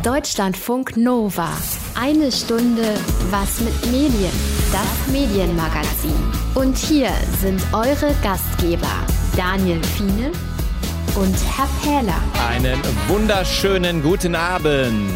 Deutschlandfunk Nova. Eine Stunde was mit Medien. Das Medienmagazin. Und hier sind eure Gastgeber Daniel Fiene und Herr Pähler. Einen wunderschönen guten Abend.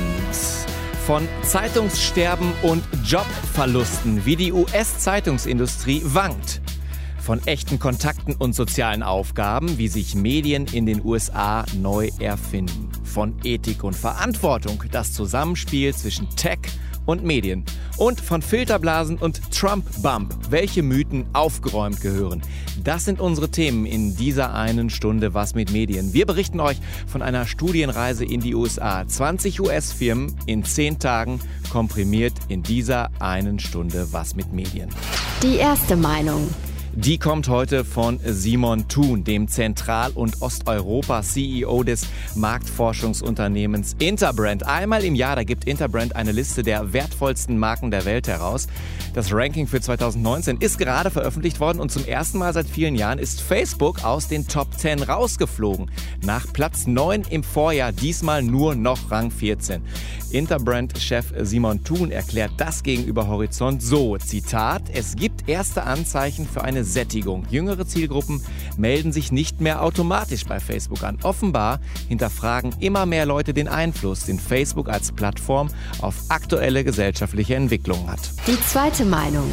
Von Zeitungssterben und Jobverlusten, wie die US-Zeitungsindustrie wankt. Von echten Kontakten und sozialen Aufgaben, wie sich Medien in den USA neu erfinden. Von Ethik und Verantwortung, das Zusammenspiel zwischen Tech und Medien. Und von Filterblasen und Trump-Bump, welche Mythen aufgeräumt gehören. Das sind unsere Themen in dieser einen Stunde Was mit Medien. Wir berichten euch von einer Studienreise in die USA. 20 US-Firmen in 10 Tagen, komprimiert in dieser einen Stunde Was mit Medien. Die erste Meinung. Die kommt heute von Simon Thun, dem Zentral- und Osteuropa-CEO des Marktforschungsunternehmens Interbrand. Einmal im Jahr, da gibt Interbrand eine Liste der wertvollsten Marken der Welt heraus. Das Ranking für 2019 ist gerade veröffentlicht worden und zum ersten Mal seit vielen Jahren ist Facebook aus den Top 10 rausgeflogen. Nach Platz 9 im Vorjahr, diesmal nur noch Rang 14. Interbrand-Chef Simon Thun erklärt das gegenüber Horizont so, Zitat, es gibt erste Anzeichen für eine Sättigung. Jüngere Zielgruppen melden sich nicht mehr automatisch bei Facebook an. Offenbar hinterfragen immer mehr Leute den Einfluss, den Facebook als Plattform auf aktuelle gesellschaftliche Entwicklungen hat. Die zweite Meinung.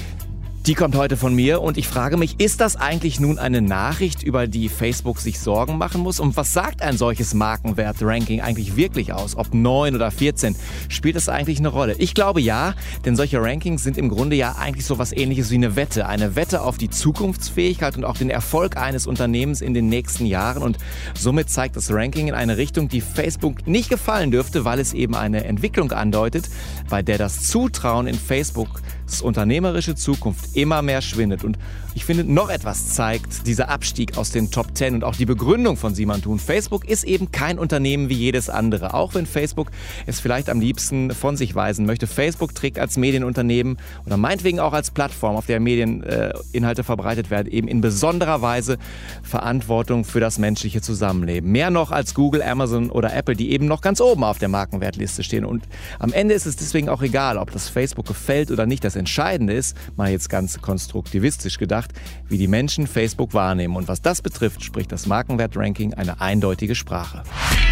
Die kommt heute von mir und ich frage mich, ist das eigentlich nun eine Nachricht, über die Facebook sich Sorgen machen muss? Und was sagt ein solches Markenwert-Ranking eigentlich wirklich aus? Ob 9 oder 14? Spielt das eigentlich eine Rolle? Ich glaube ja, denn solche Rankings sind im Grunde ja eigentlich so was Ähnliches wie eine Wette. Eine Wette auf die Zukunftsfähigkeit und auch den Erfolg eines Unternehmens in den nächsten Jahren. Und somit zeigt das Ranking in eine Richtung, die Facebook nicht gefallen dürfte, weil es eben eine Entwicklung andeutet, bei der das Zutrauen in Facebooks unternehmerische Zukunft immer mehr schwindet. Und ich finde, noch etwas zeigt dieser Abstieg aus den Top 10 und auch die Begründung von Simon Thun. Facebook ist eben kein Unternehmen wie jedes andere. Auch wenn Facebook es vielleicht am liebsten von sich weisen möchte. Facebook trägt als Medienunternehmen oder meinetwegen auch als Plattform, auf der Medieninhalte verbreitet werden, eben in besonderer Weise Verantwortung für das menschliche Zusammenleben. Mehr noch als Google, Amazon oder Apple, die eben noch ganz oben auf der Markenwertliste stehen. Und am Ende ist es deswegen auch egal, ob das Facebook gefällt oder nicht. Das Entscheidende ist, mal jetzt ganz konstruktivistisch gedacht, wie die Menschen Facebook wahrnehmen. Und was das betrifft, spricht das Markenwert-Ranking eine eindeutige Sprache.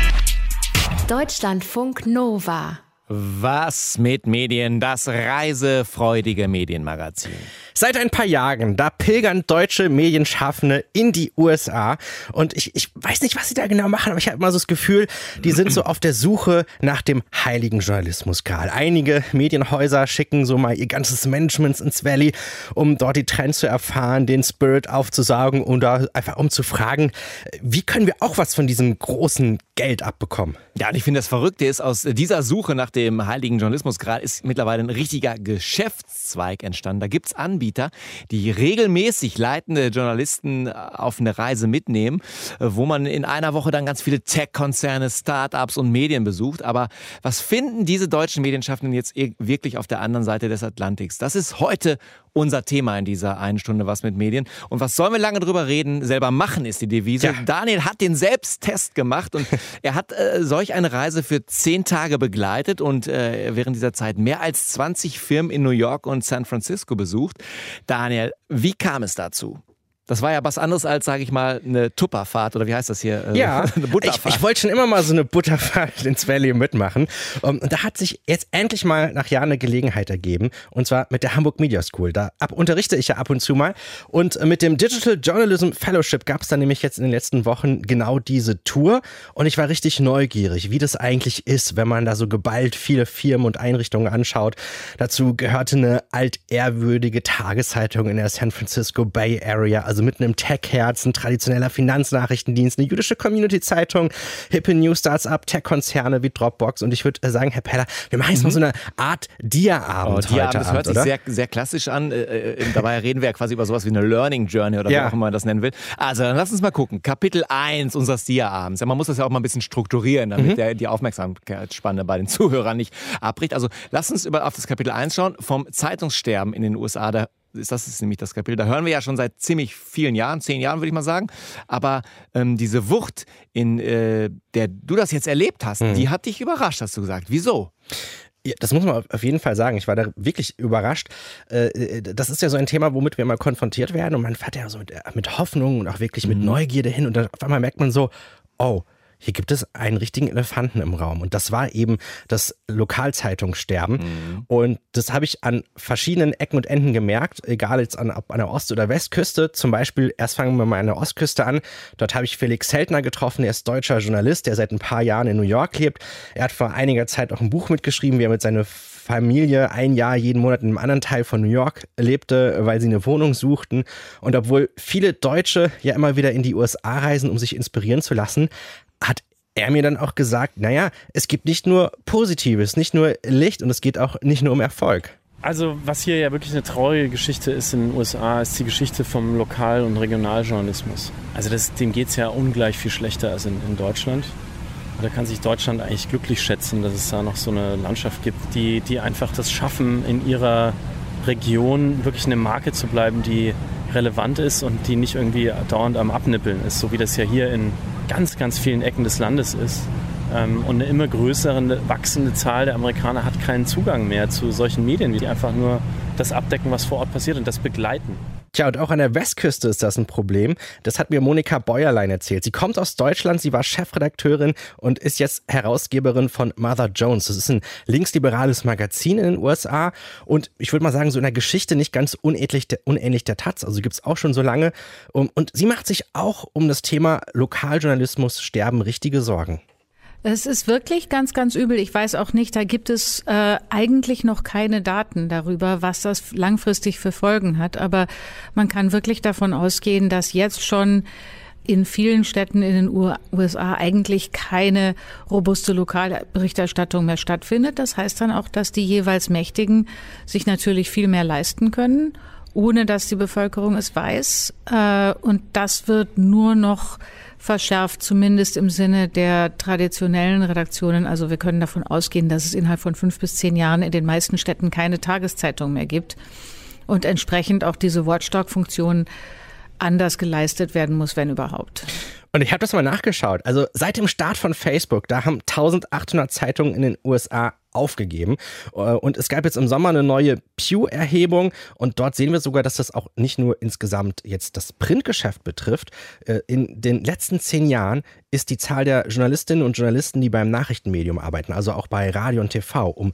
Deutschlandfunk Nova. Was mit Medien, das reisefreudige Medienmagazin. Seit ein paar Jahren, da pilgern deutsche Medienschaffende in die USA und ich weiß nicht, was sie da genau machen, aber ich habe immer so das Gefühl, die sind so auf der Suche nach dem heiligen Journalismus-Gral. Einige Medienhäuser schicken so mal ihr ganzes Management ins Valley, um dort die Trends zu erfahren, den Spirit aufzusaugen oder einfach um zu fragen, wie können wir auch was von diesem großen Geld abbekommen? Ja, und ich finde, das Verrückte ist, aus dieser Suche nach dem heiligen Journalismus-Gral ist mittlerweile ein richtiger Geschäftszweig entstanden. Da gibt's Anbieter, die regelmäßig leitende Journalisten auf eine Reise mitnehmen, wo man in einer Woche dann ganz viele Tech-Konzerne, Start-ups und Medien besucht. Aber was finden diese deutschen Medienschaffenden jetzt wirklich auf der anderen Seite des Atlantiks? Das ist heute unser Thema in dieser einen Stunde Was mit Medien. Und was sollen wir lange drüber reden? Selber machen ist die Devise. Ja. Daniel hat den Selbsttest gemacht und er hat solch eine Reise für 10 Tage begleitet und während dieser Zeit mehr als 20 Firmen in New York und San Francisco besucht. Daniel, wie kam es dazu? Das war ja was anderes als, sage ich mal, eine Tupperfahrt oder wie heißt das hier? Ja, eine Butterfahrt. Ich wollte schon immer mal so eine Butterfahrt ins Valley mitmachen. Und da hat sich jetzt endlich mal nach Jahren eine Gelegenheit ergeben. Und zwar mit der Hamburg Media School. Da unterrichte ich ja ab und zu mal. Und mit dem Digital Journalism Fellowship gab es dann nämlich jetzt in den letzten Wochen genau diese Tour. Und ich war richtig neugierig, wie das eigentlich ist, wenn man da so geballt viele Firmen und Einrichtungen anschaut. Dazu gehörte eine altehrwürdige Tageszeitung in der San Francisco Bay Area, also mitten im Tech-Herz, ein traditioneller Finanznachrichtendienst, eine jüdische Community-Zeitung, hippe New-Startup, Tech-Konzerne wie Dropbox. Und ich würde sagen, Herr Peller, wir machen jetzt mal so eine Art Dia-Abend heute das hört sich sehr, sehr klassisch an. Dabei reden wir ja quasi über sowas wie eine Learning Journey oder wie auch immer man das nennen will. Also dann lass uns mal gucken. Kapitel 1 unseres Dia-Abends. Ja, man muss das ja auch mal ein bisschen strukturieren, damit die Aufmerksamkeitsspanne bei den Zuhörern nicht abbricht. Also lass uns auf das Kapitel 1 schauen. Vom Zeitungssterben in den USA. Da das ist nämlich das Kapitel, da hören wir ja schon seit ziemlich vielen Jahren, 10 Jahren würde ich mal sagen, aber diese Wucht, in der du das jetzt erlebt hast, die hat dich überrascht, hast du gesagt. Wieso? Ja, das muss man auf jeden Fall sagen. Ich war da wirklich überrascht. Das ist ja so ein Thema, womit wir immer konfrontiert werden und man fährt ja so mit Hoffnung und auch wirklich mit Neugierde hin und dann auf einmal merkt man so, oh, hier gibt es einen richtigen Elefanten im Raum. Und das war eben das Lokalzeitungssterben. Und das habe ich an verschiedenen Ecken und Enden gemerkt, egal jetzt ob an der Ost- oder Westküste. Zum Beispiel, erst fangen wir mal an der Ostküste an. Dort habe ich Felix Zeltner getroffen. Er ist deutscher Journalist, der seit ein paar Jahren in New York lebt. Er hat vor einiger Zeit auch ein Buch mitgeschrieben, wie er mit seiner Familie ein Jahr jeden Monat in einem anderen Teil von New York lebte, weil sie eine Wohnung suchten. Und obwohl viele Deutsche ja immer wieder in die USA reisen, um sich inspirieren zu lassen, hat er mir dann auch gesagt, naja, es gibt nicht nur Positives, nicht nur Licht und es geht auch nicht nur um Erfolg. Also was hier ja wirklich eine traurige Geschichte ist in den USA, ist die Geschichte vom Lokal- und Regionaljournalismus. Also dem geht es ja ungleich viel schlechter als in Deutschland. Und da kann sich Deutschland eigentlich glücklich schätzen, dass es da noch so eine Landschaft gibt, die einfach das schaffen, in ihrer Region wirklich eine Marke zu bleiben, die relevant ist und die nicht irgendwie dauernd am Abnippeln ist, so wie das ja hier in ganz, ganz vielen Ecken des Landes ist. Und eine immer größere, wachsende Zahl der Amerikaner hat keinen Zugang mehr zu solchen Medien, die einfach nur das abdecken, was vor Ort passiert und das begleiten. Tja, und auch an der Westküste ist das ein Problem. Das hat mir Monika Bäuerlein erzählt. Sie kommt aus Deutschland, sie war Chefredakteurin und ist jetzt Herausgeberin von Mother Jones. Das ist ein linksliberales Magazin in den USA und ich würde mal sagen, so in der Geschichte nicht ganz unähnlich der Taz. Also gibt es auch schon so lange. Und sie macht sich auch um das Thema Lokaljournalismus sterben richtige Sorgen. Es ist wirklich ganz, ganz übel. Ich weiß auch nicht, da gibt es eigentlich noch keine Daten darüber, was das langfristig für Folgen hat. Aber man kann wirklich davon ausgehen, dass jetzt schon in vielen Städten in den USA eigentlich keine robuste Lokalberichterstattung mehr stattfindet. Das heißt dann auch, dass die jeweils Mächtigen sich natürlich viel mehr leisten können, ohne dass die Bevölkerung es weiß. Und das wird nur noch verschärft, zumindest im Sinne der traditionellen Redaktionen. Also wir können davon ausgehen, dass es innerhalb von 5 bis 10 Jahren in den meisten Städten keine Tageszeitung mehr gibt und entsprechend auch diese Watchdog-Funktion anders geleistet werden muss, wenn überhaupt. Und ich habe das mal nachgeschaut. Also seit dem Start von Facebook, da haben 1800 Zeitungen in den USA aufgegeben. Und es gab jetzt im Sommer eine neue Pew-Erhebung und dort sehen wir sogar, dass das auch nicht nur insgesamt jetzt das Printgeschäft betrifft. In den letzten 10 Jahren ist die Zahl der Journalistinnen und Journalisten, die beim Nachrichtenmedium arbeiten, also auch bei Radio und TV, um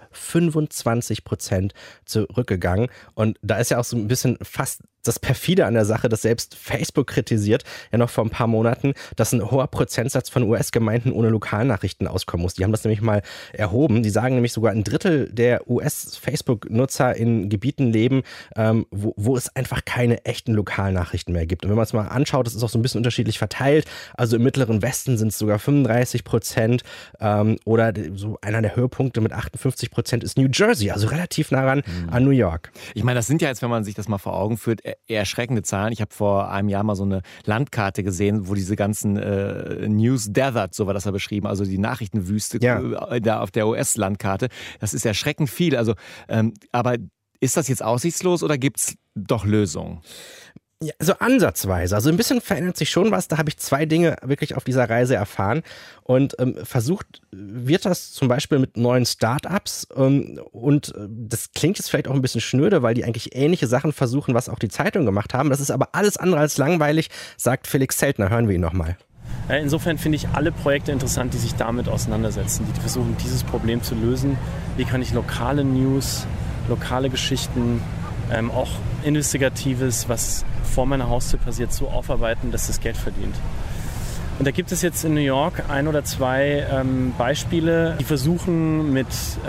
25% zurückgegangen. Und da ist ja auch so ein bisschen fast das Perfide an der Sache, dass selbst Facebook kritisiert, ja noch vor ein paar Monaten, dass ein hoher Prozentsatz von US-Gemeinden ohne Lokalnachrichten auskommen muss. Die haben das nämlich mal erhoben. Die sagen nämlich sogar, ein Drittel der US-Facebook-Nutzer in Gebieten leben, wo es einfach keine echten Lokalnachrichten mehr gibt. Und wenn man es mal anschaut, das ist auch so ein bisschen unterschiedlich verteilt. Also im Mittleren Westen sind es sogar 35%, oder so einer der Höhepunkte mit 58% ist New Jersey, also relativ nah ran an New York. Ich meine, das sind ja jetzt, wenn man sich das mal vor Augen führt, erschreckende Zahlen. Ich habe vor einem Jahr mal so eine Landkarte gesehen, wo diese ganzen News Desert, so war das ja beschrieben, also die Nachrichtenwüste da auf der US-Landkarte. Das ist erschreckend viel. Also, aber ist das jetzt aussichtslos oder gibt es doch Lösungen? Ja, so ansatzweise. Also ein bisschen verändert sich schon was. Da habe ich 2 Dinge wirklich auf dieser Reise erfahren. Und versucht wird das zum Beispiel mit neuen Startups. Und das klingt jetzt vielleicht auch ein bisschen schnöde, weil die eigentlich ähnliche Sachen versuchen, was auch die Zeitungen gemacht haben. Das ist aber alles andere als langweilig, sagt Felix Zeltner. Hören wir ihn nochmal. Insofern finde ich alle Projekte interessant, die sich damit auseinandersetzen, die versuchen, dieses Problem zu lösen. Wie kann ich lokale News, lokale Geschichten, auch Investigatives, was vor meiner Haustür passiert, so aufarbeiten, dass das Geld verdient. Und da gibt es jetzt in New York 1 oder 2 Beispiele, die versuchen mit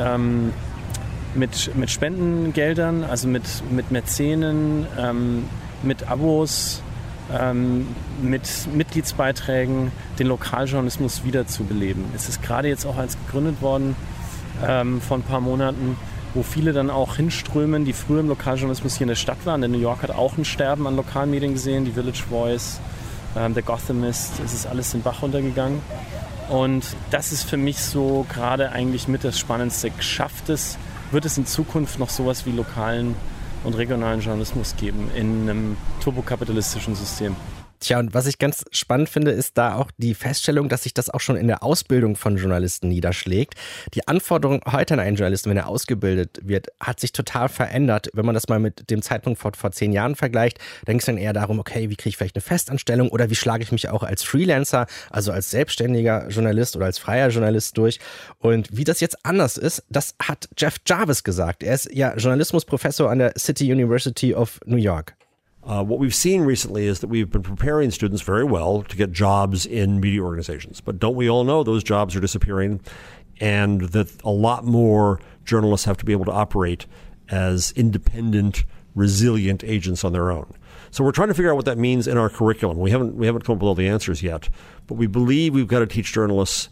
Spendengeldern, also mit Mäzenen, mit Abos, mit Mitgliedsbeiträgen den Lokaljournalismus wiederzubeleben. Es ist gerade jetzt auch eins gegründet worden vor ein paar Monaten, wo viele dann auch hinströmen, die früher im Lokaljournalismus hier in der Stadt waren. Denn New York hat auch ein Sterben an Lokalmedien gesehen, die Village Voice, der Gothamist, es ist alles den Bach runtergegangen. Und das ist für mich so gerade eigentlich mit das Spannendste. Wird es in Zukunft noch sowas wie lokalen und regionalen Journalismus geben in einem turbokapitalistischen System. Tja, und was ich ganz spannend finde, ist da auch die Feststellung, dass sich das auch schon in der Ausbildung von Journalisten niederschlägt. Die Anforderung heute an einen Journalisten, wenn er ausgebildet wird, hat sich total verändert. Wenn man das mal mit dem Zeitpunkt vor 10 Jahren vergleicht, dann ging es dann eher darum, okay, wie kriege ich vielleicht eine Festanstellung oder wie schlage ich mich auch als Freelancer, also als selbstständiger Journalist oder als freier Journalist durch. Und wie das jetzt anders ist, das hat Jeff Jarvis gesagt. Er ist ja Journalismusprofessor an der City University of New York. What we've seen recently is that we've been preparing students very well to get jobs in media organizations. But don't we all know those jobs are disappearing and that a lot more journalists have to be able to operate as independent, resilient agents on their own. So we're trying to figure out what that means in our curriculum. We haven't come up with all the answers yet, but we believe we've got to teach journalists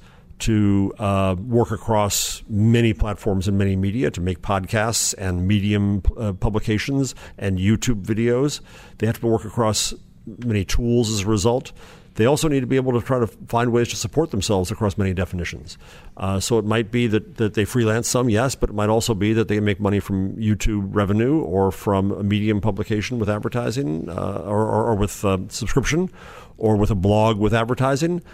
to work across many platforms and many media, to make podcasts and Medium publications and YouTube videos. They have to work across many tools as a result. They also need to be able to try to find ways to support themselves across many definitions. So it might be that they freelance some, yes, but it might also be that they make money from YouTube revenue or from a Medium publication with advertising or with subscription, or with a blog with advertising,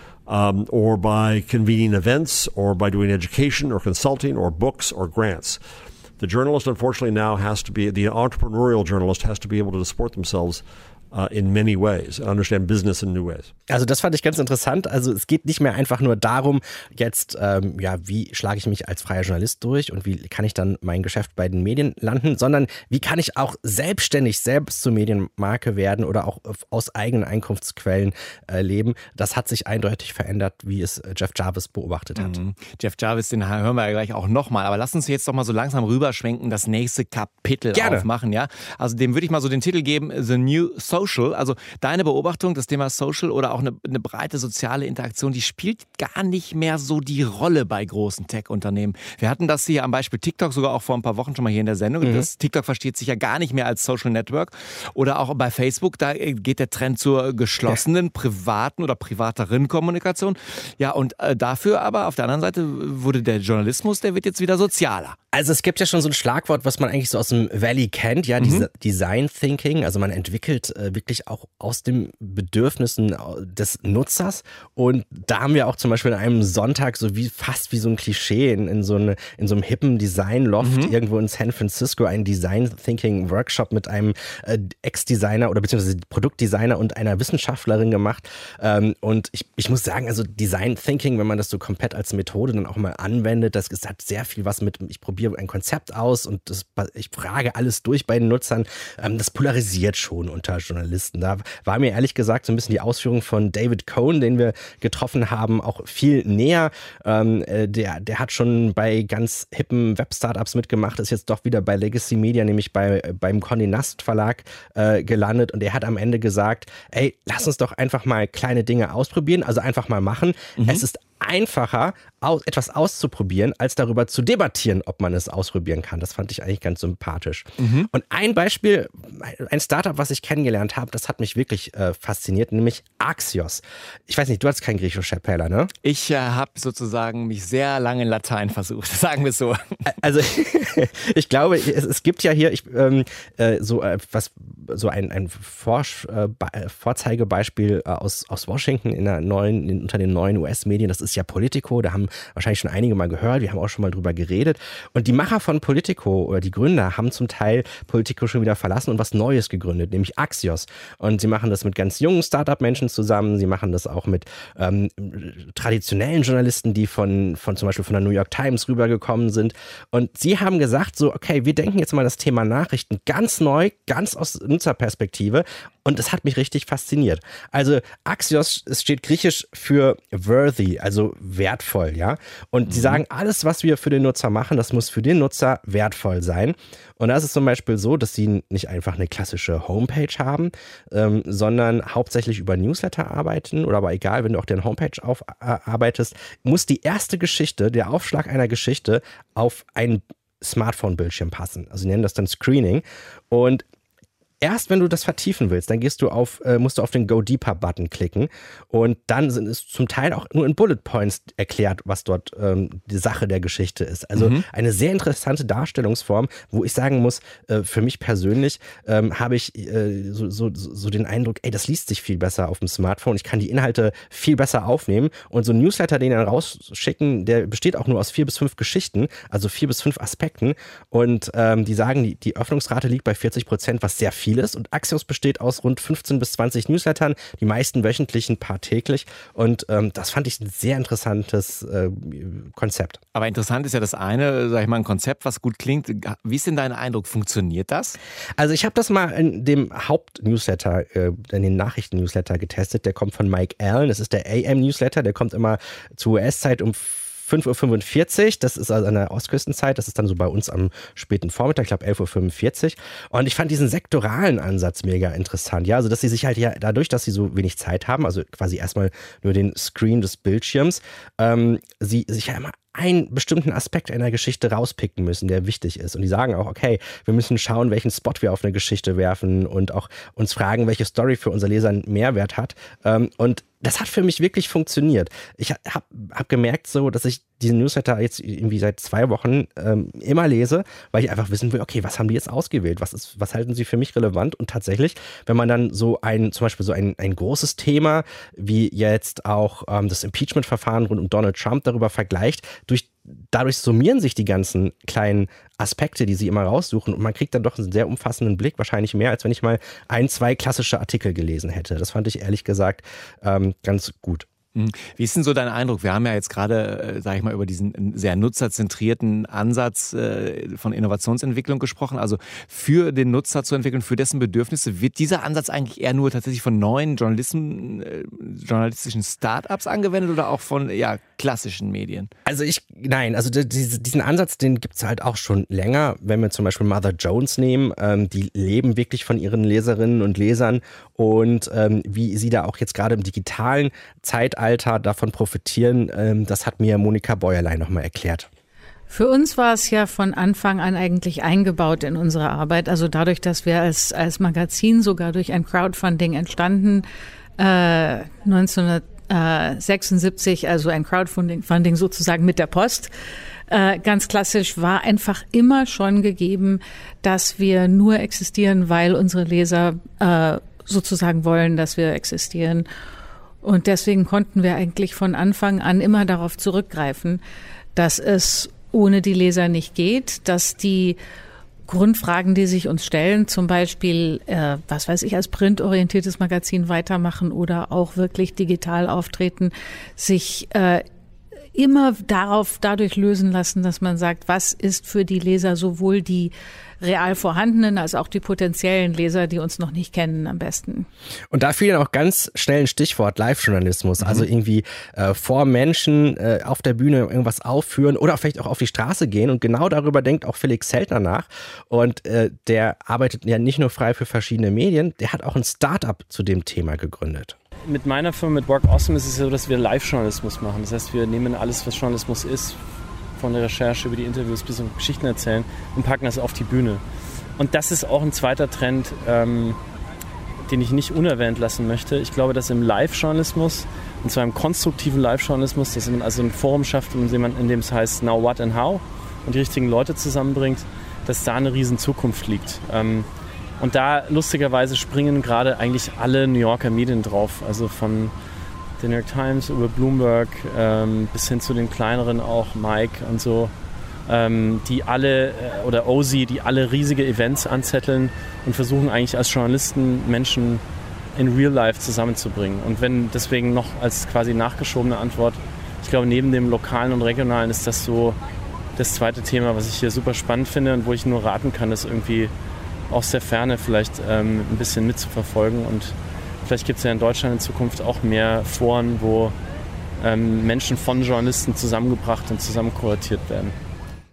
or by convening events, or by doing education or consulting or books or grants. The journalist, unfortunately, now the entrepreneurial journalist has to be able to support themselves in many ways, understand business in new ways. Also das fand ich ganz interessant. Also es geht nicht mehr einfach nur darum, jetzt, wie schlage ich mich als freier Journalist durch und wie kann ich dann mein Geschäft bei den Medien landen, sondern wie kann ich auch selbstständig selbst zur Medienmarke werden oder auch aus eigenen Einkunftsquellen leben. Das hat sich eindeutig verändert, wie es Jeff Jarvis beobachtet hat. Jeff Jarvis, den hören wir ja gleich auch nochmal. Aber lass uns jetzt doch mal so langsam rüberschwenken, das nächste Kapitel aufmachen. Ja? Also dem würde ich mal so den Titel geben, The New Social. Also deine Beobachtung, das Thema Social oder auch eine breite soziale Interaktion, die spielt gar nicht mehr so die Rolle bei großen Tech-Unternehmen. Wir hatten das hier am Beispiel TikTok sogar auch vor ein paar Wochen schon mal hier in der Sendung. Das TikTok versteht sich ja gar nicht mehr als Social Network. Oder auch bei Facebook, da geht der Trend zur geschlossenen, privaten oder privateren Kommunikation. Ja, und dafür aber auf der anderen Seite wurde der Journalismus, der wird jetzt wieder sozialer. Also es gibt ja schon so ein Schlagwort, was man eigentlich so aus dem Valley kennt, ja, Design Thinking. Also man entwickelt wirklich auch aus den Bedürfnissen des Nutzers. Und da haben wir auch zum Beispiel an einem Sonntag fast wie so ein Klischee in so einem hippen Design-Loft irgendwo in San Francisco einen Design Thinking Workshop mit einem Ex-Designer oder beziehungsweise Produktdesigner und einer Wissenschaftlerin gemacht. Und ich muss sagen, also Design Thinking, wenn man das so komplett als Methode dann auch mal anwendet, das hat sehr viel was mit, ich probiere ein Konzept aus und ich frage alles durch bei den Nutzern. Das polarisiert schon unter Journalisten. Da war mir ehrlich gesagt so ein bisschen die Ausführung von David Cohen, den wir getroffen haben, auch viel näher. Der hat schon bei ganz hippen Web-Startups mitgemacht, ist jetzt doch wieder bei Legacy Media, nämlich beim Condé Nast Verlag gelandet, und er hat am Ende gesagt, ey, lass uns doch einfach mal kleine Dinge ausprobieren, also einfach mal machen. Es ist einfacher, etwas auszuprobieren, als darüber zu debattieren, ob man es ausprobieren kann. Das fand ich eigentlich ganz sympathisch. Und ein Beispiel, ein Startup, was ich kennengelernt habe, das hat mich wirklich fasziniert, nämlich Axios. Ich weiß nicht, du hast kein Griechisch-Schapella, ne? Ich habe sozusagen mich sehr lange in Latein versucht, sagen wir es so. Also ich glaube, es gibt ja hier ein Vorzeigebeispiel aus Washington unter den neuen US-Medien. Das ist ja Politico, da haben wahrscheinlich schon einige mal gehört, wir haben auch schon mal drüber geredet. Und die Macher von Politico oder die Gründer haben zum Teil Politico schon wieder verlassen und was Neues gegründet, nämlich Axios. Und sie machen das mit ganz jungen Startup-Menschen zusammen, sie machen das auch mit traditionellen Journalisten, die von zum Beispiel von der New York Times rübergekommen sind. Und sie haben gesagt, so, okay, wir denken jetzt mal das Thema Nachrichten ganz neu, ganz aus Nutzerperspektive. Und das hat mich richtig fasziniert. Also Axios, es steht griechisch für worthy, also wertvoll, ja. Und sie sagen, alles, was wir für den Nutzer machen, das muss für den Nutzer wertvoll sein. Und da ist es zum Beispiel so, dass sie nicht einfach eine klassische Homepage haben, sondern hauptsächlich über Newsletter arbeiten. Oder aber egal, wenn du auch deren Homepage aufarbeitest, muss die erste Geschichte, der Aufschlag einer Geschichte auf ein Smartphone-Bildschirm passen. Also sie nennen das dann Screening. Und erst wenn du das vertiefen willst, dann musst du auf den Go Deeper Button klicken und dann sind es zum Teil auch nur in Bullet Points erklärt, was dort die Sache der Geschichte ist. Also eine sehr interessante Darstellungsform, wo ich sagen muss, für mich persönlich habe ich so den Eindruck, das liest sich viel besser auf dem Smartphone. Ich kann die Inhalte viel besser aufnehmen und so ein Newsletter, den dann rausschicken, der besteht auch nur aus 4 bis 5 Geschichten, also 4 bis 5 Aspekten und die sagen, die Öffnungsrate liegt bei 40%, was sehr viel ist und Axios besteht aus rund 15 bis 20 Newslettern, die meisten wöchentlich, ein paar täglich und das fand ich ein sehr interessantes Konzept. Aber interessant ist ja das eine, sag ich mal, ein Konzept, was gut klingt. Wie ist denn dein Eindruck? Funktioniert das? Also ich habe das mal in dem Hauptnewsletter, in den Nachrichten-Newsletter getestet. Der kommt von Mike Allen. Das ist der AM-Newsletter. Der kommt immer zur US-Zeit um 5:45 Uhr, das ist also an der Ostküstenzeit, das ist dann so bei uns am späten Vormittag, ich glaube 11:45 Uhr. Und ich fand diesen sektoralen Ansatz mega interessant. Ja, also dass sie sich halt ja dadurch, dass sie so wenig Zeit haben, also quasi erstmal nur den Screen des Bildschirms, sie sich ja immer einen bestimmten Aspekt einer Geschichte rauspicken müssen, der wichtig ist. Und die sagen auch, okay, wir müssen schauen, welchen Spot wir auf eine Geschichte werfen und auch uns fragen, welche Story für unser Leser einen Mehrwert hat. Und das hat für mich wirklich funktioniert. Ich hab gemerkt so, dass ich diesen Newsletter jetzt irgendwie seit 2 Wochen immer lese, weil ich einfach wissen will, okay, was haben die jetzt ausgewählt? Was halten sie für mich relevant? Und tatsächlich, wenn man dann zum Beispiel so ein großes Thema, wie jetzt auch das Impeachment-Verfahren rund um Donald Trump darüber vergleicht, dadurch summieren sich die ganzen kleinen Aspekte, die sie immer raussuchen und man kriegt dann doch einen sehr umfassenden Blick, wahrscheinlich mehr, als wenn ich mal 1, 2 klassische Artikel gelesen hätte. Das fand ich ehrlich gesagt ganz gut. Wie ist denn so dein Eindruck? Wir haben ja jetzt gerade, sage ich mal, über diesen sehr nutzerzentrierten Ansatz von Innovationsentwicklung gesprochen. Also für den Nutzer zu entwickeln, für dessen Bedürfnisse. Wird dieser Ansatz eigentlich eher nur tatsächlich von neuen journalistischen Start-ups angewendet oder auch von klassischen Medien? Also diesen Ansatz, den gibt es halt auch schon länger. Wenn wir zum Beispiel Mother Jones nehmen, die leben wirklich von ihren Leserinnen und Lesern und wie sie da auch jetzt gerade im digitalen Zeitalter davon profitieren, das hat mir Monika Bäuerlein nochmal erklärt. Für uns war es ja von Anfang an eigentlich eingebaut in unsere Arbeit. Also dadurch, dass wir als Magazin sogar durch ein Crowdfunding entstanden, 1976, also ein Crowdfunding sozusagen mit der Post. Ganz klassisch war einfach immer schon gegeben, dass wir nur existieren, weil unsere Leser sozusagen wollen, dass wir existieren. Und deswegen konnten wir eigentlich von Anfang an immer darauf zurückgreifen, dass es ohne die Leser nicht geht, dass die Grundfragen, die sich uns stellen, zum Beispiel, als printorientiertes Magazin weitermachen oder auch wirklich digital auftreten, sich immer dadurch lösen lassen, dass man sagt, was ist für die Leser sowohl die real vorhandenen als auch die potenziellen Leser, die uns noch nicht kennen, am besten. Und da fiel dann auch ganz schnell ein Stichwort Live-Journalismus, also irgendwie vor Menschen auf der Bühne irgendwas aufführen oder vielleicht auch auf die Straße gehen und genau darüber denkt auch Felix Zeltner nach und der arbeitet ja nicht nur frei für verschiedene Medien, der hat auch ein Start-up zu dem Thema gegründet. Mit meiner Firma, mit Work Awesome, ist es so, dass wir Live-Journalismus machen. Das heißt, wir nehmen alles, was Journalismus ist, von der Recherche über die Interviews bis zum Geschichten erzählen und packen das auf die Bühne. Und das ist auch ein zweiter Trend, den ich nicht unerwähnt lassen möchte. Ich glaube, dass im Live-Journalismus, und zwar im konstruktiven Live-Journalismus, dass man also ein Forum schafft, in dem es heißt Now, What and How und die richtigen Leute zusammenbringt, dass da eine riesen Zukunft liegt. Und da lustigerweise springen gerade eigentlich alle New Yorker Medien drauf, also von der New York Times über Bloomberg bis hin zu den kleineren auch, Mike und so, die alle, oder OZ, die alle riesige Events anzetteln und versuchen eigentlich als Journalisten Menschen in Real Life zusammenzubringen. Und wenn deswegen noch als quasi nachgeschobene Antwort, ich glaube, neben dem Lokalen und Regionalen ist das so das zweite Thema, was ich hier super spannend finde und wo ich nur raten kann, das irgendwie aus der Ferne vielleicht ein bisschen mitzuverfolgen. Und vielleicht gibt es ja in Deutschland in Zukunft auch mehr Foren, wo Menschen von Journalisten zusammengebracht und zusammen kuratiert werden.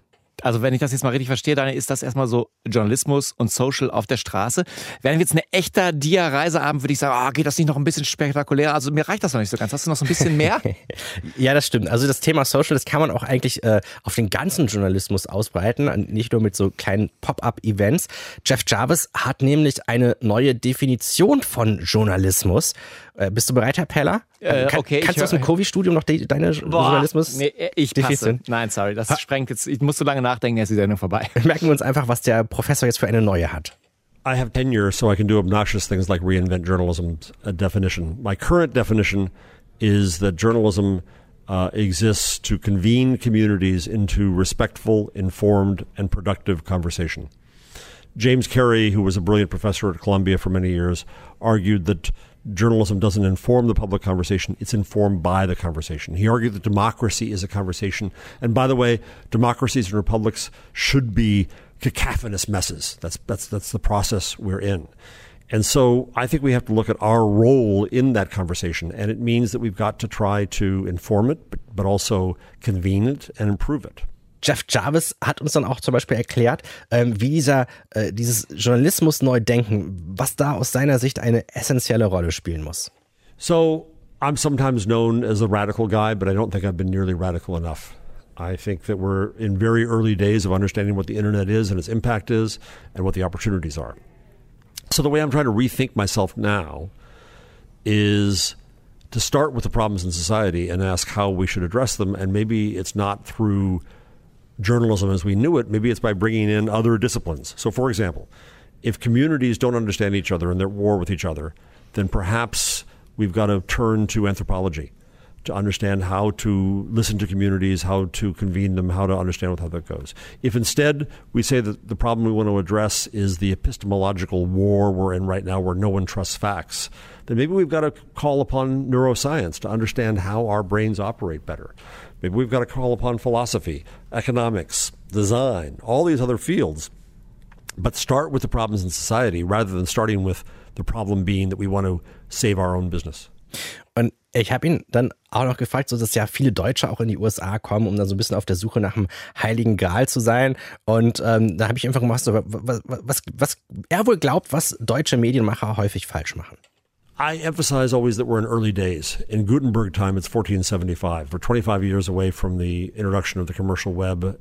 Also wenn ich das jetzt mal richtig verstehe, dann ist das erstmal so Journalismus und Social auf der Straße. Wären wir jetzt eine echter Dia-Reiseabend, würde ich sagen, geht das nicht noch ein bisschen spektakulärer? Also mir reicht das noch nicht so ganz. Hast du noch so ein bisschen mehr? Ja, das stimmt. Also das Thema Social, das kann man auch eigentlich auf den ganzen Journalismus ausbreiten, nicht nur mit so kleinen Pop-up-Events. Jeff Jarvis hat nämlich eine neue Definition von Journalismus. Bist du bereit, Herr Peller? Okay. Kannst du aus dem Covid-Studium noch deine Journalismus? Nee, ich passe. Nein, sorry, das sprengt jetzt. Ich muss so lange nachdenken, jetzt ist die Sendung vorbei. Merken wir uns einfach, was der Professor jetzt für eine neue hat. I have tenure, so I can do obnoxious things like reinvent journalism's definition. My current definition is that journalism exists to convene communities into respectful, informed, and productive conversation. James Carey, who was a brilliant professor at Columbia for many years, argued that journalism doesn't inform the public conversation, it's informed by the conversation. He argued that democracy is a conversation. And by the way, democracies and republics should be cacophonous messes. That's the process we're in. And so I think we have to look at our role in that conversation. And it means that we've got to try to inform it, but also convene it and improve it. Jeff Jarvis hat uns dann auch zum Beispiel erklärt, wie dieses Journalismus-Neudenken, was da aus seiner Sicht eine essentielle Rolle spielen muss. So I'm sometimes known as a radical guy, but I don't think I've been nearly radical enough. I think that we're in very early days of understanding what the internet is and its impact is and what the opportunities are. So the way I'm trying to rethink myself now is to start with the problems in society and ask how we should address them. And maybe it's not through journalism as we knew it. Maybe it's by bringing in other disciplines. So, for example, if communities don't understand each other and they're at war with each other, then perhaps we've got to turn to anthropology to understand how to listen to communities, how to convene them, how to understand how that goes. If instead we say that the problem we want to address is the epistemological war we're in right now where no one trusts facts, then maybe we've got to call upon neuroscience to understand how our brains operate better. Maybe we've got to call upon philosophy, economics, design, all these other fields, but start with the problems in society rather than starting with the problem being that we want to save our own business. Und ich habe ihn dann auch noch gefragt, so dass ja viele Deutsche auch in die USA kommen, um dann so ein bisschen auf der Suche nach dem Heiligen Gral zu sein. Und da habe ich einfach gemacht, so, was er wohl glaubt, was deutsche Medienmacher häufig falsch machen. I emphasize always that we're in early days. In Gutenberg time, it's 1475. We're 25 years away from the introduction of the commercial web.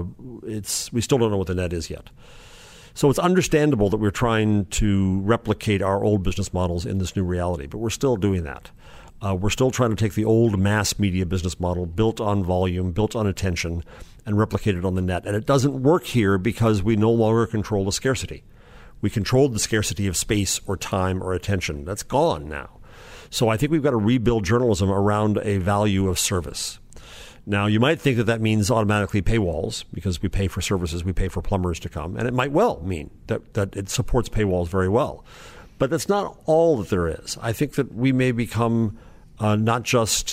We still don't know what the net is yet. So it's understandable that we're trying to replicate our old business models in this new reality, but we're still doing that. We're still trying to take the old mass media business model built on volume, built on attention, and replicate it on the net. And it doesn't work here because we no longer control the scarcity. We controlled the scarcity of space or time or attention. That's gone now. So I think we've got to rebuild journalism around a value of service. Now, you might think that that means automatically paywalls because we pay for services, we pay for plumbers to come. And it might well mean that it supports paywalls very well. But that's not all that there is. I think that we may become not just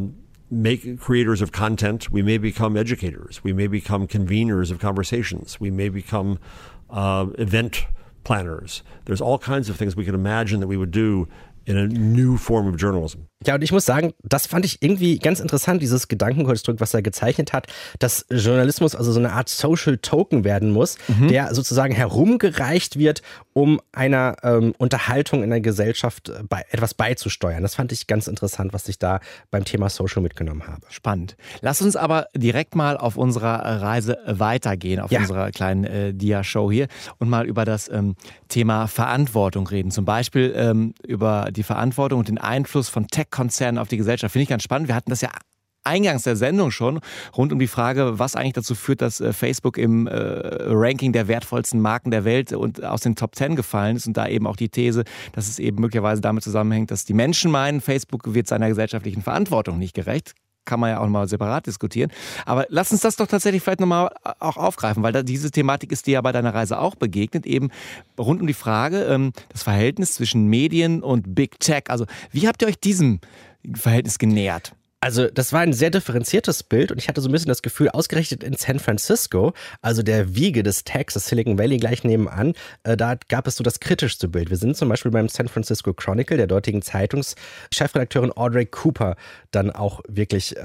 creators of content. We may become educators. We may become conveners of conversations. We may become event planners. There's all kinds of things we can imagine that we would do in a new form of journalism. Ja, und ich muss sagen, das fand ich irgendwie ganz interessant, dieses Gedankenkonstrukt, was er gezeichnet hat, dass Journalismus also so eine Art Social Token werden muss, der sozusagen herumgereicht wird, um einer Unterhaltung in der Gesellschaft etwas beizusteuern. Das fand ich ganz interessant, was ich da beim Thema Social mitgenommen habe. Spannend. Lass uns aber direkt mal auf unserer Reise weitergehen, auf unserer kleinen Dia-Show hier und mal über das Thema Verantwortung reden. Zum Beispiel über die Verantwortung und den Einfluss von Tech-Konzernen auf die Gesellschaft. Finde ich ganz spannend. Wir hatten das ja eingangs der Sendung schon rund um die Frage, was eigentlich dazu führt, dass Facebook im Ranking der wertvollsten Marken der Welt und aus den Top 10 gefallen ist und da eben auch die These, dass es eben möglicherweise damit zusammenhängt, dass die Menschen meinen, Facebook wird seiner gesellschaftlichen Verantwortung nicht gerecht. Kann man ja auch mal separat diskutieren. Aber lass uns das doch tatsächlich vielleicht nochmal auch aufgreifen, weil diese Thematik ist dir ja bei deiner Reise auch begegnet, eben rund um die Frage, das Verhältnis zwischen Medien und Big Tech. Also wie habt ihr euch diesem Verhältnis genähert? Also das war ein sehr differenziertes Bild und ich hatte so ein bisschen das Gefühl, ausgerechnet in San Francisco, also der Wiege des Techs, das Silicon Valley gleich nebenan, da gab es so das kritischste Bild. Wir sind zum Beispiel beim San Francisco Chronicle, der dortigen Zeitungschefredakteurin Audrey Cooper, dann auch wirklich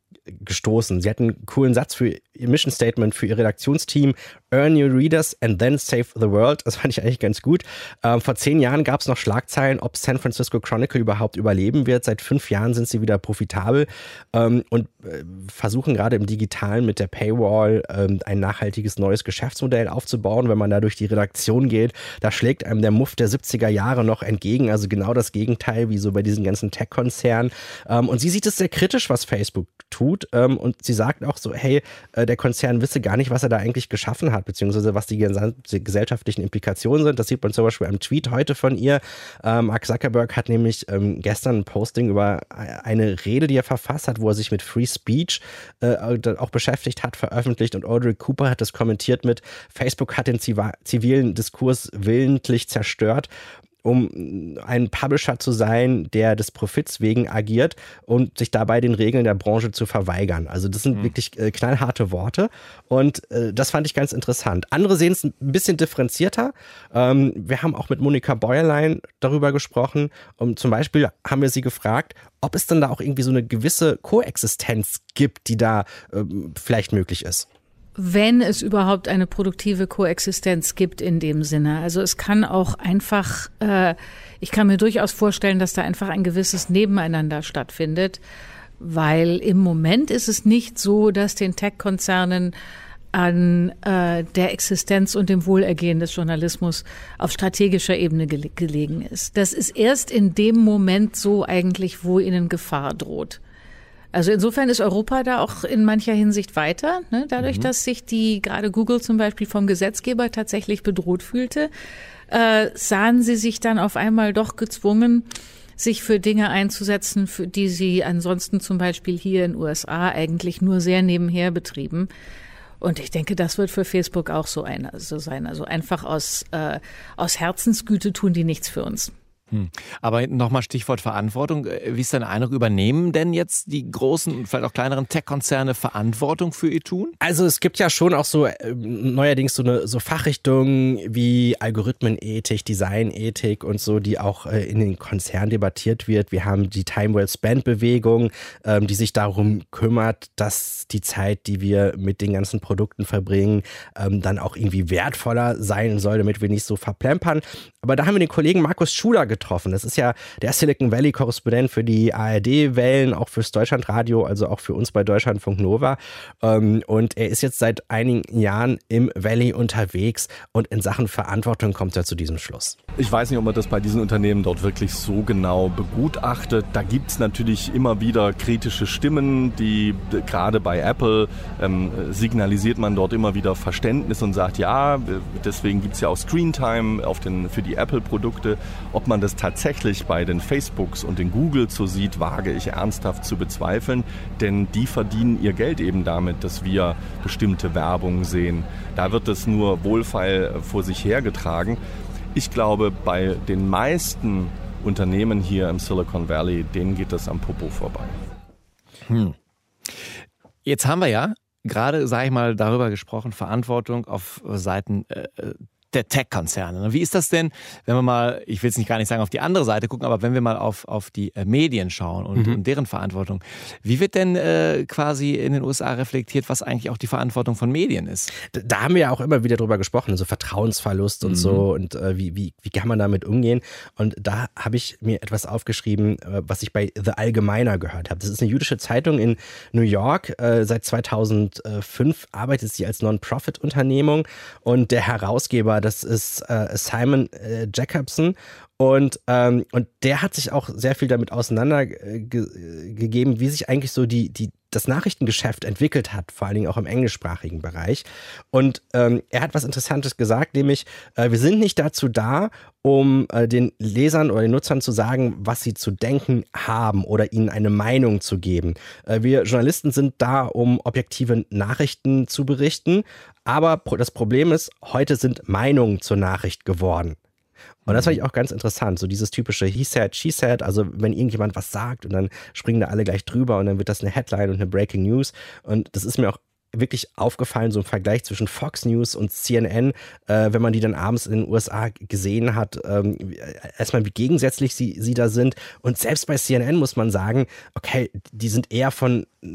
gestoßen. Sie hatten einen coolen Satz für ihr Mission Statement für ihr Redaktionsteam: Earn your readers and then save the world. Das fand ich eigentlich ganz gut. Vor 10 Jahren gab es noch Schlagzeilen, ob San Francisco Chronicle überhaupt überleben wird. Seit 5 Jahren sind sie wieder profitabel und versuchen gerade im Digitalen mit der Paywall ein nachhaltiges neues Geschäftsmodell aufzubauen. Wenn man da durch die Redaktion geht, da schlägt einem der Muff der 70er Jahre noch entgegen. Also genau das Gegenteil wie so bei diesen ganzen Tech-Konzernen. Und sie sieht es sehr kritisch, was Facebook tut. Und sie sagt auch so, hey, der Konzern wisse gar nicht, was er da eigentlich geschaffen hat, beziehungsweise was die gesellschaftlichen Implikationen sind. Das sieht man zum Beispiel am Tweet heute von ihr. Mark Zuckerberg hat nämlich gestern ein Posting über eine Rede, die er verfasst hat, wo er sich mit Free Speech auch beschäftigt hat, veröffentlicht, und Audrey Cooper hat das kommentiert mit: Facebook hat den zivilen Diskurs willentlich zerstört, um ein Publisher zu sein, der des Profits wegen agiert und sich dabei den Regeln der Branche zu verweigern. Also das sind wirklich knallharte Worte, und das fand ich ganz interessant. Andere sehen es ein bisschen differenzierter. Wir haben auch mit Monika Bäuerlein darüber gesprochen. Zum Beispiel haben wir sie gefragt, ob es dann da auch irgendwie so eine gewisse Koexistenz gibt, die da vielleicht möglich ist. Wenn es überhaupt eine produktive Koexistenz gibt in dem Sinne. Also es kann auch einfach, ich kann mir durchaus vorstellen, dass da einfach ein gewisses Nebeneinander stattfindet, weil im Moment ist es nicht so, dass den Tech-Konzernen an der Existenz und dem Wohlergehen des Journalismus auf strategischer Ebene gelegen ist. Das ist erst in dem Moment so eigentlich, wo ihnen Gefahr droht. Also insofern ist Europa da auch in mancher Hinsicht weiter, ne? Dadurch, dass sich gerade Google zum Beispiel vom Gesetzgeber tatsächlich bedroht fühlte, sahen sie sich dann auf einmal doch gezwungen, sich für Dinge einzusetzen, für die sie ansonsten zum Beispiel hier in den USA eigentlich nur sehr nebenher betrieben. Und ich denke, das wird für Facebook auch so sein. Also einfach aus Herzensgüte tun die nichts für uns. Aber nochmal Stichwort Verantwortung. Wie ist dein Eindruck, übernehmen denn jetzt die großen und vielleicht auch kleineren Tech-Konzerne Verantwortung für ihr Tun? Also es gibt ja schon auch so neuerdings so Fachrichtungen wie Algorithmenethik, Designethik und so, die auch in den Konzernen debattiert wird. Wir haben die Time-Well-Spent-Bewegung, die sich darum kümmert, dass die Zeit, die wir mit den ganzen Produkten verbringen, dann auch irgendwie wertvoller sein soll, damit wir nicht so verplempern. Aber da haben wir den Kollegen Markus Schuler getroffen. Das ist ja der Silicon Valley-Korrespondent für die ARD-Wellen, auch fürs Deutschlandradio, also auch für uns bei Deutschlandfunk Nova. Und er ist jetzt seit einigen Jahren im Valley unterwegs, und in Sachen Verantwortung kommt er zu diesem Schluss. Ich weiß nicht, ob man das bei diesen Unternehmen dort wirklich so genau begutachtet. Da gibt es natürlich immer wieder kritische Stimmen, die gerade bei Apple signalisiert man dort immer wieder Verständnis und sagt, ja, deswegen gibt es ja auch Screentime für die Apple-Produkte. Ob man das tatsächlich bei den Facebooks und den Googles so sieht, wage ich ernsthaft zu bezweifeln, denn die verdienen ihr Geld eben damit, dass wir bestimmte Werbung sehen. Da wird es nur wohlfeil vor sich hergetragen. Ich glaube, bei den meisten Unternehmen hier im Silicon Valley, denen geht das am Popo vorbei. Jetzt haben wir ja gerade, sage ich mal, darüber gesprochen, Verantwortung auf Seiten der Tech-Konzerne. Wie ist das denn, wenn wir mal, ich will es nicht gar nicht sagen auf die andere Seite gucken, aber wenn wir mal auf die Medien schauen und deren Verantwortung. Wie wird denn quasi in den USA reflektiert, was eigentlich auch die Verantwortung von Medien ist? Da haben wir ja auch immer wieder drüber gesprochen, so Vertrauensverlust und so, und wie kann man damit umgehen? Und da habe ich mir etwas aufgeschrieben, was ich bei The Allgemeiner gehört habe. Das ist eine jüdische Zeitung in New York. Seit 2005 arbeitet sie als Non-Profit-Unternehmung, und der Herausgeber, das ist Simon Jacobson, und der hat sich auch sehr viel damit auseinandergegeben, wie sich eigentlich so das Nachrichtengeschäft entwickelt hat, vor allen Dingen auch im englischsprachigen Bereich. Und er hat was Interessantes gesagt, nämlich wir sind nicht dazu da, um den Lesern oder den Nutzern zu sagen, was sie zu denken haben oder ihnen eine Meinung zu geben. Wir Journalisten sind da, um objektive Nachrichten zu berichten, aber das Problem ist, heute sind Meinungen zur Nachricht geworden. Und das fand ich auch ganz interessant, so dieses typische He said, she said, also wenn irgendjemand was sagt und dann springen da alle gleich drüber und dann wird das eine Headline und eine Breaking News, und das ist mir auch wirklich aufgefallen, so im Vergleich zwischen Fox News und CNN, wenn man die dann abends in den USA gesehen hat, erstmal wie gegensätzlich sie da sind, und selbst bei CNN muss man sagen, okay, die sind eher von einer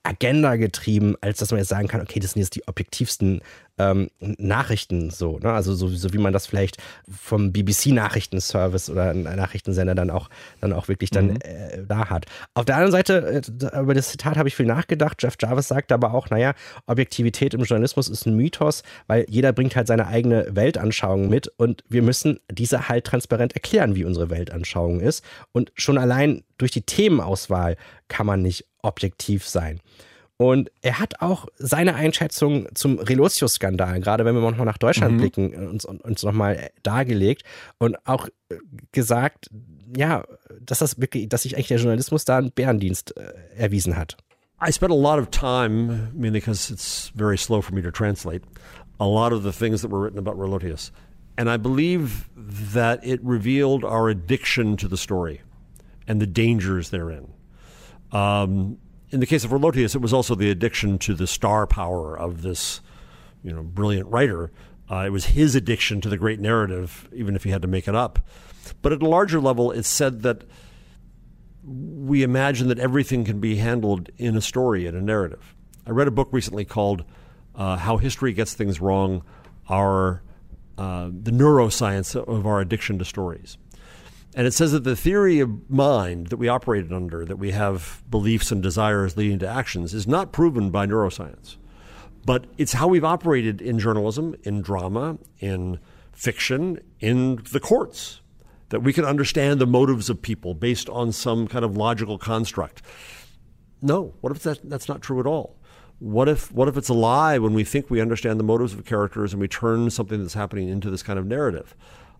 Agenda getrieben, als dass man jetzt sagen kann, okay, das sind jetzt die objektivsten Nachrichten so, ne? Also so wie man das vielleicht vom BBC-Nachrichtenservice oder einem Nachrichtensender dann auch wirklich dann da hat. Auf der anderen Seite, über das Zitat habe ich viel nachgedacht. Jeff Jarvis sagt aber auch, naja, Objektivität im Journalismus ist ein Mythos, weil jeder bringt halt seine eigene Weltanschauung mit und wir müssen diese halt transparent erklären, wie unsere Weltanschauung ist. Und schon allein durch die Themenauswahl kann man nicht objektiv sein. Und er hat auch seine Einschätzung zum Relotius-Skandal, gerade wenn wir nochmal nach Deutschland blicken, uns nochmal dargelegt und auch gesagt, ja, dass sich eigentlich der Journalismus da einen Bärendienst erwiesen hat. I spent a lot of time, mainly because it's very slow for me to translate, a lot of the things that were written about Relotius. And I believe that it revealed our addiction to the story and the dangers therein. In the case of Relotius, it was also the addiction to the star power of this, brilliant writer. It was his addiction to the great narrative, even if he had to make it up. But at a larger level, it's said that we imagine that everything can be handled in a story, in a narrative. I read a book recently called How History Gets Things Wrong, the neuroscience of our addiction to stories. And it says that the theory of mind that we operated under, that we have beliefs and desires leading to actions, is not proven by neuroscience. But it's how we've operated in journalism, in drama, in fiction, in the courts, that we can understand the motives of people based on some kind of logical construct. No, what if that's not true at all? What if it's a lie when we think we understand the motives of characters and we turn something that's happening into this kind of narrative?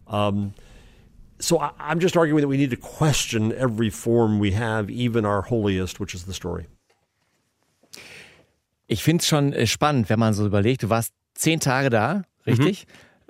So I'm just arguing that we need to question every form we have, even our holiest, which is the story. Ich finde es schon spannend, wenn man so überlegt, du warst 10 Tage da, richtig?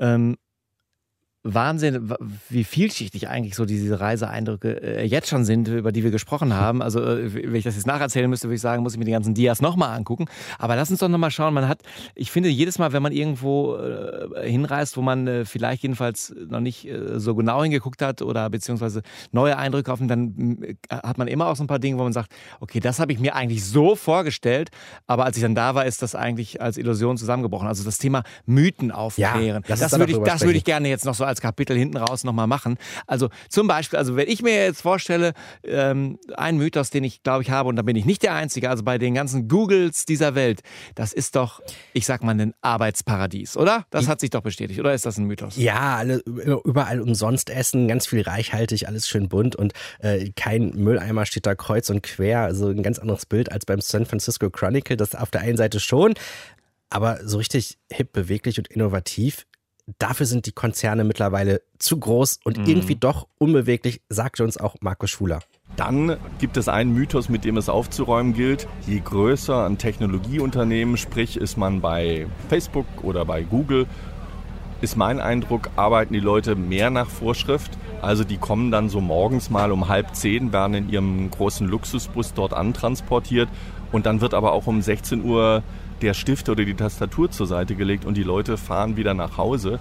Wahnsinn, wie vielschichtig eigentlich so diese Reiseeindrücke jetzt schon sind, über die wir gesprochen haben. Also wenn ich das jetzt nacherzählen müsste, würde ich sagen, muss ich mir die ganzen Dias nochmal angucken. Aber lass uns doch nochmal schauen. Ich finde, jedes Mal, wenn man irgendwo hinreist, wo man vielleicht jedenfalls noch nicht so genau hingeguckt hat oder beziehungsweise neue Eindrücke auf, dann hat man immer auch so ein paar Dinge, wo man sagt, okay, das habe ich mir eigentlich so vorgestellt, aber als ich dann da war, ist das eigentlich als Illusion zusammengebrochen. Also das Thema Mythen aufklären. Ja, das würde ich gerne jetzt noch so als Kapitel hinten raus nochmal machen. Also zum Beispiel, wenn ich mir jetzt vorstelle, einen Mythos, den ich glaube ich habe, und da bin ich nicht der Einzige, also bei den ganzen Googles dieser Welt, das ist doch, ich sag mal, ein Arbeitsparadies, oder? Das hat sich doch bestätigt, oder ist das ein Mythos? Ja, überall umsonst essen, ganz viel reichhaltig, alles schön bunt und kein Mülleimer steht da kreuz und quer, also ein ganz anderes Bild als beim San Francisco Chronicle, das auf der einen Seite schon, aber so richtig hip, beweglich und innovativ. Dafür sind die Konzerne mittlerweile zu groß und irgendwie doch unbeweglich, sagte uns auch Markus Schuler. Dann gibt es einen Mythos, mit dem es aufzuräumen gilt. Je größer ein Technologieunternehmen, sprich ist man bei Facebook oder bei Google, ist mein Eindruck, arbeiten die Leute mehr nach Vorschrift. Also die kommen dann so morgens mal um 9:30, werden in ihrem großen Luxusbus dort antransportiert und dann wird aber auch um 16 Uhr der Stift oder die Tastatur zur Seite gelegt und die Leute fahren wieder nach Hause.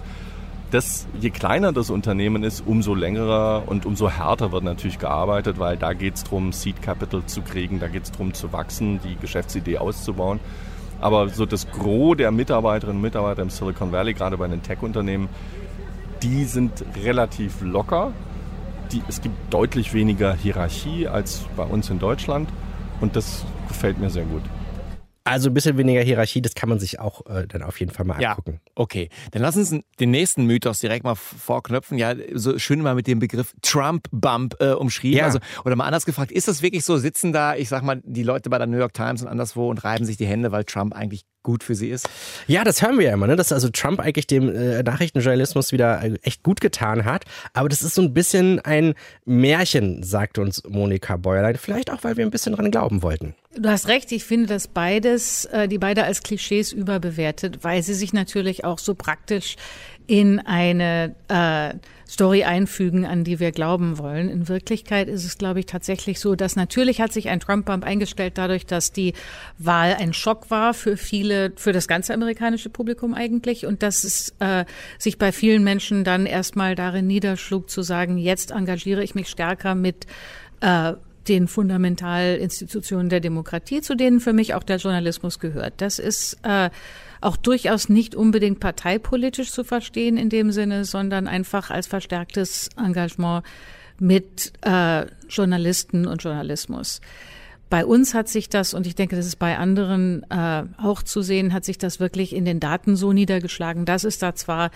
Je kleiner das Unternehmen ist, umso längerer und umso härter wird natürlich gearbeitet, weil da geht es darum, Seed Capital zu kriegen, da geht es darum zu wachsen, die Geschäftsidee auszubauen. Aber so das Gros der Mitarbeiterinnen und Mitarbeiter im Silicon Valley, gerade bei den Tech-Unternehmen, die sind relativ locker. Es gibt deutlich weniger Hierarchie als bei uns in Deutschland und das gefällt mir sehr gut. Also ein bisschen weniger Hierarchie, das kann man sich auch dann auf jeden Fall mal angucken. Ja, okay. Dann lass uns den nächsten Mythos direkt mal vorknöpfen. Ja, so schön mal mit dem Begriff Trump-Bump umschrieben. Ja. Also, oder mal anders gefragt, ist das wirklich so, sitzen da, ich sag mal, die Leute bei der New York Times und anderswo und reiben sich die Hände, weil Trump eigentlich gut für sie ist? Ja, das hören wir ja immer, ne? Dass also Trump eigentlich dem Nachrichtenjournalismus wieder echt gut getan hat. Aber das ist so ein bisschen ein Märchen, sagt uns Monika Bäuerlein. Vielleicht auch, weil wir ein bisschen dran glauben wollten. Du hast recht, ich finde das die beide als Klischees überbewertet, weil sie sich natürlich auch so praktisch in eine Story einfügen, an die wir glauben wollen. In Wirklichkeit ist es, glaube ich, tatsächlich so, dass natürlich hat sich ein Trump-Bump eingestellt dadurch, dass die Wahl ein Schock war für viele, für das ganze amerikanische Publikum eigentlich und dass es sich bei vielen Menschen dann erstmal darin niederschlug zu sagen, jetzt engagiere ich mich stärker mit den Fundamentalinstitutionen der Demokratie, zu denen für mich auch der Journalismus gehört. Das ist auch durchaus nicht unbedingt parteipolitisch zu verstehen in dem Sinne, sondern einfach als verstärktes Engagement mit Journalisten und Journalismus. Bei uns hat sich das, und ich denke, das ist bei anderen auch zu sehen, hat sich das wirklich in den Daten so niedergeschlagen, dass es da zwar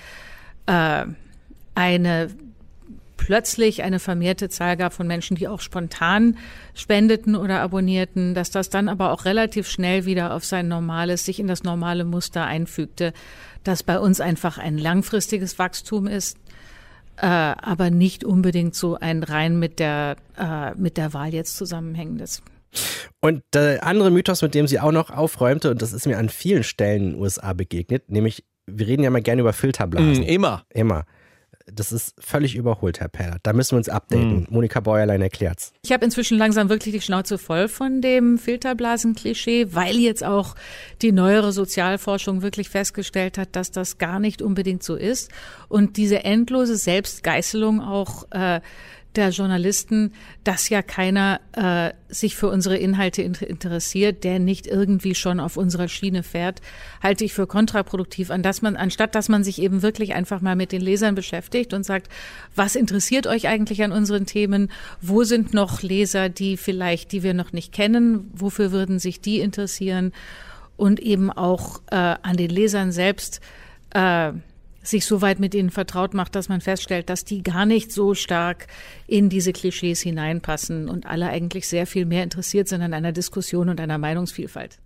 plötzlich eine vermehrte Zahl gab von Menschen, die auch spontan spendeten oder abonnierten, dass das dann aber auch relativ schnell wieder auf sich in das normale Muster einfügte, dass bei uns einfach ein langfristiges Wachstum ist, aber nicht unbedingt so ein rein mit der Wahl jetzt zusammenhängendes. Und der andere Mythos, mit dem sie auch noch aufräumte, und das ist mir an vielen Stellen in den USA begegnet, nämlich, wir reden ja mal gerne über Filterblasen. Immer. Das ist völlig überholt, Herr Perlert. Da müssen wir uns updaten. Monika Bäuerlein erklärt's. Ich habe inzwischen langsam wirklich die Schnauze voll von dem Filterblasen-Klischee, weil jetzt auch die neuere Sozialforschung wirklich festgestellt hat, dass das gar nicht unbedingt so ist. Und diese endlose Selbstgeißelung auch der Journalisten, dass ja keiner sich für unsere Inhalte interessiert, der nicht irgendwie schon auf unserer Schiene fährt, halte ich für kontraproduktiv, anstatt dass man sich eben wirklich einfach mal mit den Lesern beschäftigt und sagt, was interessiert euch eigentlich an unseren Themen? Wo sind noch Leser, die wir noch nicht kennen? Wofür würden sich die interessieren? Und eben auch an den Lesern selbst sich so weit mit ihnen vertraut macht, dass man feststellt, dass die gar nicht so stark in diese Klischees hineinpassen und alle eigentlich sehr viel mehr interessiert sind an einer Diskussion und einer Meinungsvielfalt.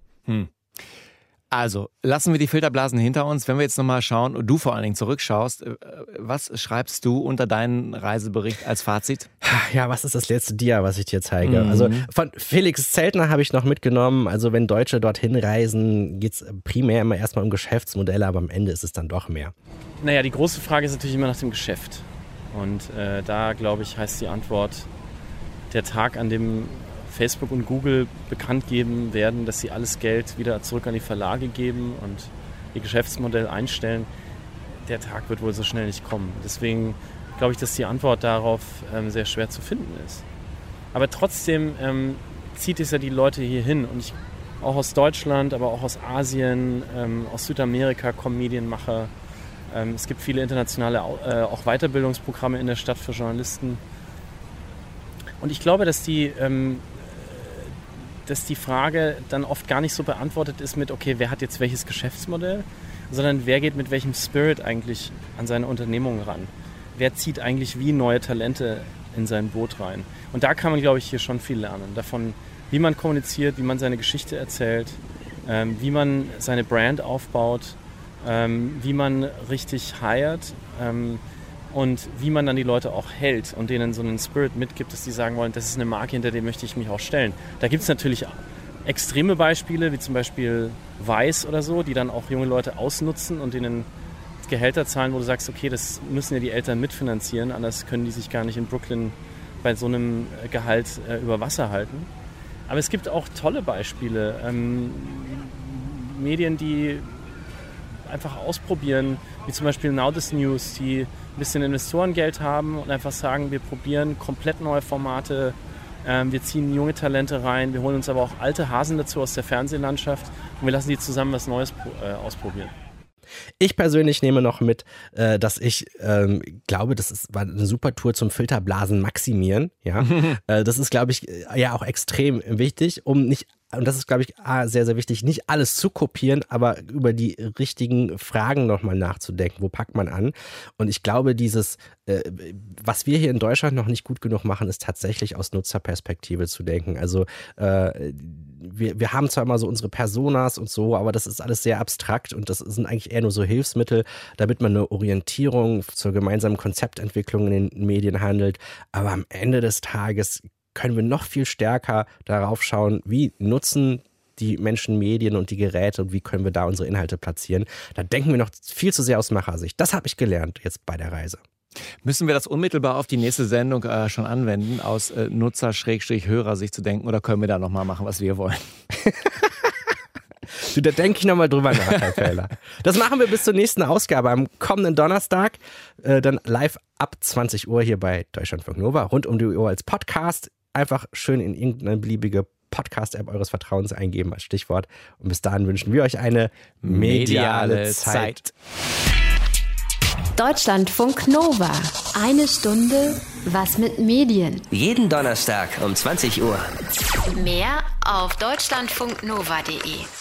Also, lassen wir die Filterblasen hinter uns. Wenn wir jetzt nochmal schauen und du vor allen Dingen zurückschaust, was schreibst du unter deinen Reisebericht als Fazit? Ja, was ist das letzte Dia, was ich dir zeige? Also von Felix Zeltner habe ich noch mitgenommen, also wenn Deutsche dorthin reisen, geht es primär immer erstmal um Geschäftsmodelle, aber am Ende ist es dann doch mehr. Naja, die große Frage ist natürlich immer nach dem Geschäft. Und da, glaube ich, heißt die Antwort, der Tag, an dem Facebook und Google bekannt geben werden, dass sie alles Geld wieder zurück an die Verlage geben und ihr Geschäftsmodell einstellen, der Tag wird wohl so schnell nicht kommen. Deswegen glaube ich, dass die Antwort darauf sehr schwer zu finden ist. Aber trotzdem zieht es ja die Leute hier hin. Und auch aus Deutschland, aber auch aus Asien, aus Südamerika kommen Medienmacher. Es gibt viele internationale auch Weiterbildungsprogramme in der Stadt für Journalisten. Und ich glaube, dass die Frage dann oft gar nicht so beantwortet ist mit, okay, wer hat jetzt welches Geschäftsmodell, sondern wer geht mit welchem Spirit eigentlich an seine Unternehmung ran. Wer zieht eigentlich wie neue Talente in sein Boot rein. Und da kann man, glaube ich, hier schon viel lernen. Davon, wie man kommuniziert, wie man seine Geschichte erzählt, wie man seine Brand aufbaut, wie man richtig hired und wie man dann die Leute auch hält und denen so einen Spirit mitgibt, dass die sagen wollen, das ist eine Marke, hinter der möchte ich mich auch stellen. Da gibt es natürlich extreme Beispiele, wie zum Beispiel Weiß oder so, die dann auch junge Leute ausnutzen und denen Gehälter zahlen, wo du sagst, okay, das müssen ja die Eltern mitfinanzieren, anders können die sich gar nicht in Brooklyn bei so einem Gehalt über Wasser halten. Aber es gibt auch tolle Beispiele. Medien, die einfach ausprobieren, wie zum Beispiel Now This News, die ein bisschen Investorengeld haben und einfach sagen, wir probieren komplett neue Formate, wir ziehen junge Talente rein, wir holen uns aber auch alte Hasen dazu aus der Fernsehlandschaft und wir lassen die zusammen was Neues ausprobieren. Ich persönlich nehme noch mit, dass ich glaube, war eine super Tour zum Filterblasen maximieren. Ja? Das ist, glaube ich, ja auch extrem wichtig, und das ist, glaube ich, sehr, sehr wichtig, nicht alles zu kopieren, aber über die richtigen Fragen nochmal nachzudenken. Wo packt man an? Und ich glaube, was wir hier in Deutschland noch nicht gut genug machen, ist tatsächlich aus Nutzerperspektive zu denken. Also wir haben zwar immer so unsere Personas und so, aber das ist alles sehr abstrakt und das sind eigentlich eher nur so Hilfsmittel, damit man eine Orientierung zur gemeinsamen Konzeptentwicklung in den Medien handelt. Aber am Ende des Tages können wir noch viel stärker darauf schauen, wie nutzen die Menschen Medien und die Geräte und wie können wir da unsere Inhalte platzieren. Da denken wir noch viel zu sehr aus Machersicht. Das habe ich gelernt jetzt bei der Reise. Müssen wir das unmittelbar auf die nächste Sendung schon anwenden, aus Nutzer-Hörersicht zu denken, oder können wir da nochmal machen, was wir wollen? Du, da denke ich nochmal drüber nach, Herr Fehler. Das machen wir bis zur nächsten Ausgabe am kommenden Donnerstag. Dann live ab 20 Uhr hier bei Deutschlandfunk Nova, rund um die Uhr als Podcast. einfach schön in irgendeine beliebige Podcast-App eures Vertrauens eingeben als Stichwort. Und bis dahin wünschen wir euch eine mediale Zeit. Deutschlandfunk Nova. 1 Stunde was mit Medien. Jeden Donnerstag um 20 Uhr. Mehr auf deutschlandfunknova.de.